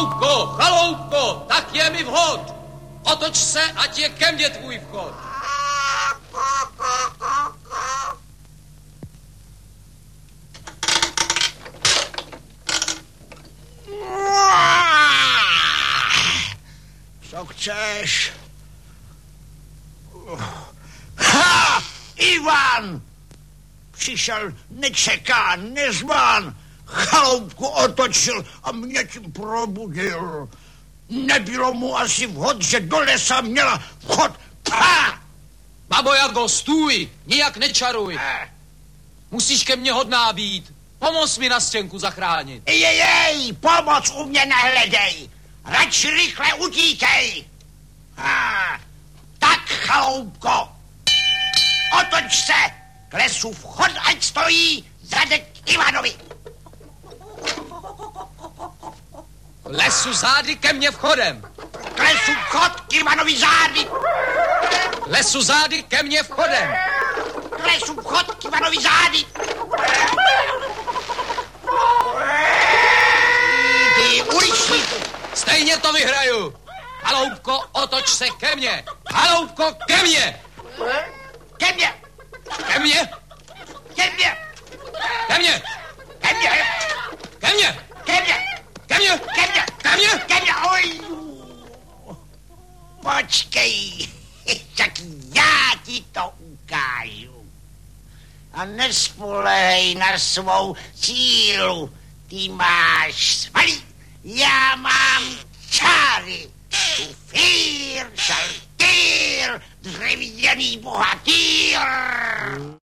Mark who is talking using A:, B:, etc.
A: Chaloupko, tak je mi vhod. Otoč se, ať je ke mně tvůj vchod.
B: Co chceš? Ha! Ivan! Přišel nečekán, nezván. Chaloupku otočil a mě tím probudil. Nebylo mu asi vhod, že do lesa měla vchod. Ha!
A: Babo Jago, stůj, nijak nečaruj. Musíš ke mně hodná být. Pomoz mi na stěnku zachránit.
B: Jej, pomoc u mě nehledej. Radši rychle utíkej. Tak, chaloupko, otoč se. K lesu vchod, ať stojí zadek Ivanovi.
A: Lesu zády ke mně vchodem.
B: K lesu vchod k Ivanovi zády.
A: Lesu zády ke mně vchodem.
B: K lesu vchod k Ivanovi zády. Ty uličníku.
A: Stejně to vyhraju. Chaloupko, otoč se ke mně. Chaloupko, ke mně.
B: Ke mně.
A: Ke mně.
B: Ke mně.
A: Ke mně.
B: Ke mně.
A: Ke mně.
B: Ke mně.
A: Ke mně.
B: Ke mně.
A: Ke mně.
B: Ke mně. Oj. Počkej. Tak já ti to ukážu. A nespolehej na svou sílu. Ty máš svaly, já mám čáry. Tufír, šaltýr, dřevěný bohatýr.